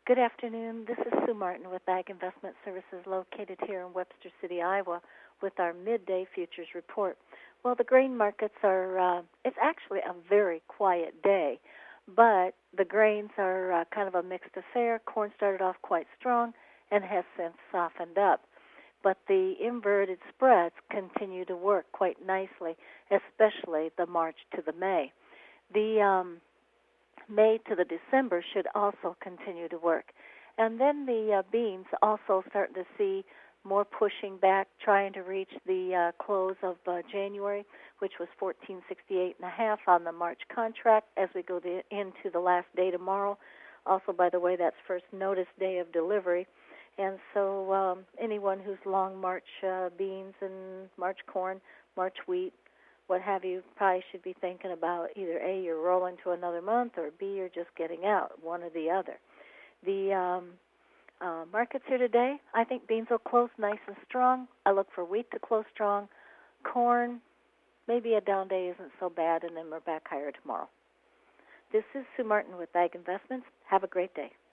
Good afternoon. This is Sue Martin with Ag Investment Services located here in Webster City, Iowa, with our midday futures report. Well, the grain markets it's actually a very quiet day, but the grains are kind of a mixed affair. Corn started off quite strong and has since softened up. But the inverted spreads continue to work quite nicely, especially the March to the May. The May to the December should also continue to work. And then the beans also starting to see more pushing back, trying to reach the close of January, which was 1468.5 on the March contract as we go into the last day tomorrow. Also, by the way, that's first notice day of delivery. And so anyone who's long March beans and March corn, March wheat, what have you, probably should be thinking about either A, you're rolling to another month, or B, you're just getting out, one or the other. The markets here today, I think beans will close nice and strong. I look for wheat to close strong. Corn, maybe a down day isn't so bad, and then we're back higher tomorrow. This is Sue Martin with Ag Investments. Have a great day.